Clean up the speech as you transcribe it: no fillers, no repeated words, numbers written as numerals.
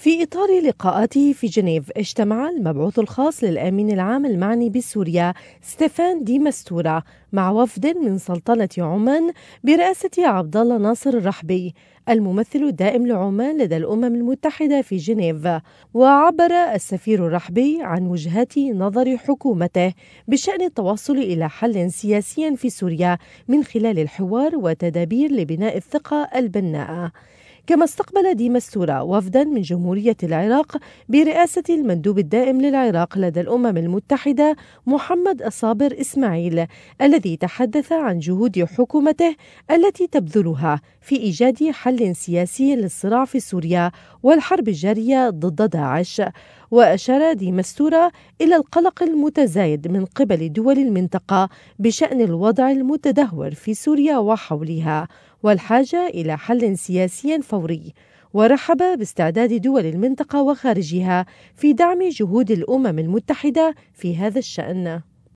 في إطار لقاءاته في جنيف، اجتمع المبعوث الخاص للأمين العام المعني بسوريا ستيفان دي مستورة مع وفد من سلطنة عمان برئاسة عبد الله ناصر الرحبي الممثل الدائم لعمان لدى الأمم المتحدة في جنيف. وعبر السفير الرحبي عن وجهات نظر حكومته بشأن التوصل إلى حل سياسي في سوريا من خلال الحوار وتدابير لبناء الثقة البناءة. كما استقبل دي مستورة وفدا من جمهورية العراق برئاسة المندوب الدائم للعراق لدى الأمم المتحدة محمد الصابر إسماعيل، الذي تحدث عن جهود حكومته التي تبذلها في إيجاد حل سياسي للصراع في سوريا والحرب الجارية ضد داعش. وأشار دي مستورة إلى القلق المتزايد من قبل دول المنطقة بشأن الوضع المتدهور في سوريا وحولها والحاجة إلى حل سياسي فوري، ورحب باستعداد دول المنطقة وخارجها في دعم جهود الأمم المتحدة في هذا الشأن.